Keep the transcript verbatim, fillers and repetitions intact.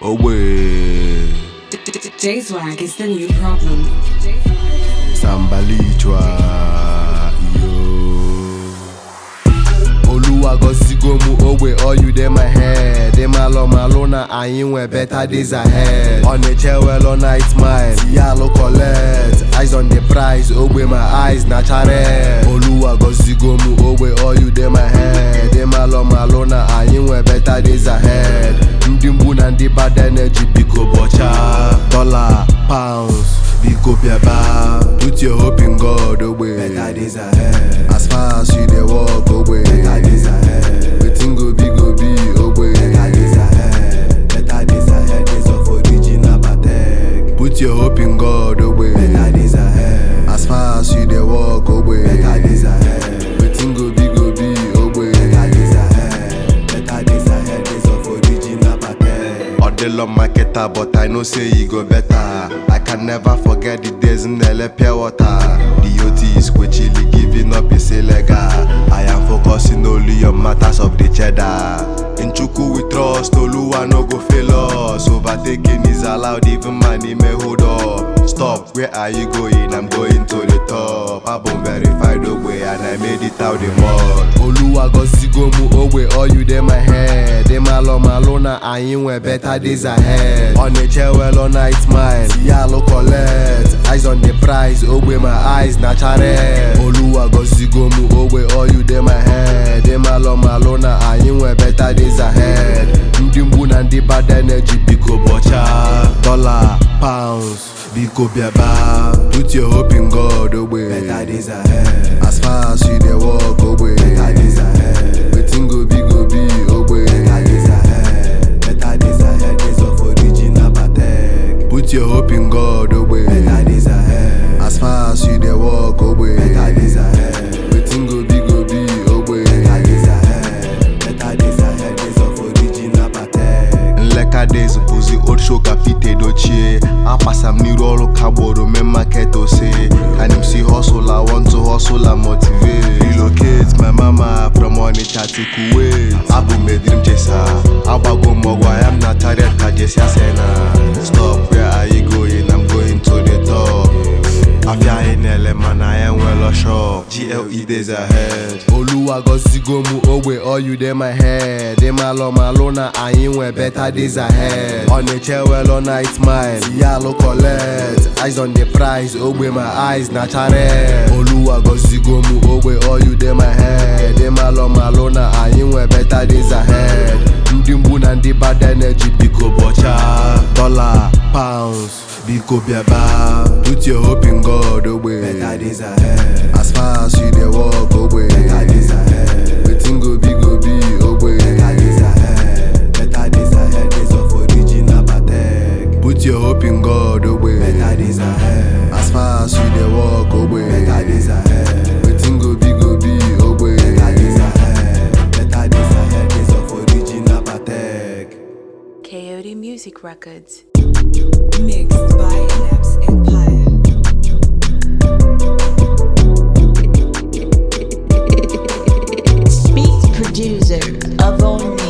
Away. J-Swag is the new problem. Sambalichwa, yo. Oluwa gozigo mu owe, all you dey my head. Dey malo malo na ayin we better days ahead. On the chair well all night smile, yalo collect. Eyes on the prize, owe my eyes natural. Oluwa gozigo mu owe, all you dey my head. Dey malo malo na ayin we better days ahead. Ndimbu na ndi bad energy biko bocha. Dollar, pounds, biko piaba. Put your hope in God, away. Better days ahead. As far as you dey walk, away. Better days ahead. Wetin go be go be, away. Better days ahead. Better days ahead. Days of original Patek. Put your hope in God, away. Better days ahead. As far as you dey walk, away. Better days ahead. Wetin go be go be, away. Better days ahead. Better days ahead. Days of original Patek. Odelo marketer, but I know say e go better. I can never forget the days in L A pure water. The O T is quickly giving up is illegal. I am focusing only on matters of the cheddar. In Chuku we trust, Oluwa no go fail us. Overtaking is allowed, even money may hold up. Stop, where are you going? I'm going to the top. I've been verified away and I made it out the mud. Oluwa gozigo mu owe, all you dey my head. Dey malo malo na ayin we better days ahead. On the chair well all night smile, yalo collect. Eyes on the prize, owe my eyes natural. Oluwa gozigo mu owe, all you dey my head. Dey malo malo na ayin we better days ahead. Ndimbu na ndi bad energy biko bocha. Dollar, pounds, biko biaba. Put your hope in God, away. Better days ahead. As far as you dey walk, away. Better days ahead. Wetin go be go be, away. Better days ahead. Better days ahead. Days of original Patek. Put your hope in God, away. Better days ahead. As far as you dey walk, away. Better days ahead. Wetin go be go be, away. Better days ahead. Better days ahead. Days of original Patek. Nleka days puzi old show kapite dochie. Apasam ni rolo kaboro me market ose. Can him see hustle, I want to hustle and motivate. Relocate my mama from Onitsha to Kuwait. Abu me dream chaser. Abago mogwa, I am not tired kajesia sena. Stop, where are you going? I'm going to the top. Afia in L man, I am well assured. G L E days ahead. Oluwa gozigo mu owe, all you dey my head. Dey malo malo na ayin we better days ahead. On the chair well all night smile, yalo collect. Eyes on the prize, owe my eyes natural. Oluwa gozigo mu owe, all you dey my head. Dey malo malo na ayin we better days ahead. Ndimbu na ndi bad energy biko bocha. Dollar, pounds, biko biaba. Put your hope in God, away. Better days ahead. As far as you dey walk, away. Better days ahead. Wetin go be go be, away. Better days ahead. Better days ahead. Days of original Patek. Put your hope in God, away. Better days ahead. As far as you dey walk, away. Better days ahead. Wetin go be go be, away. Better days ahead. Better days ahead. Days of original Patek. Coyote Music Records. Mixed by Labs Empire. Beat producer of all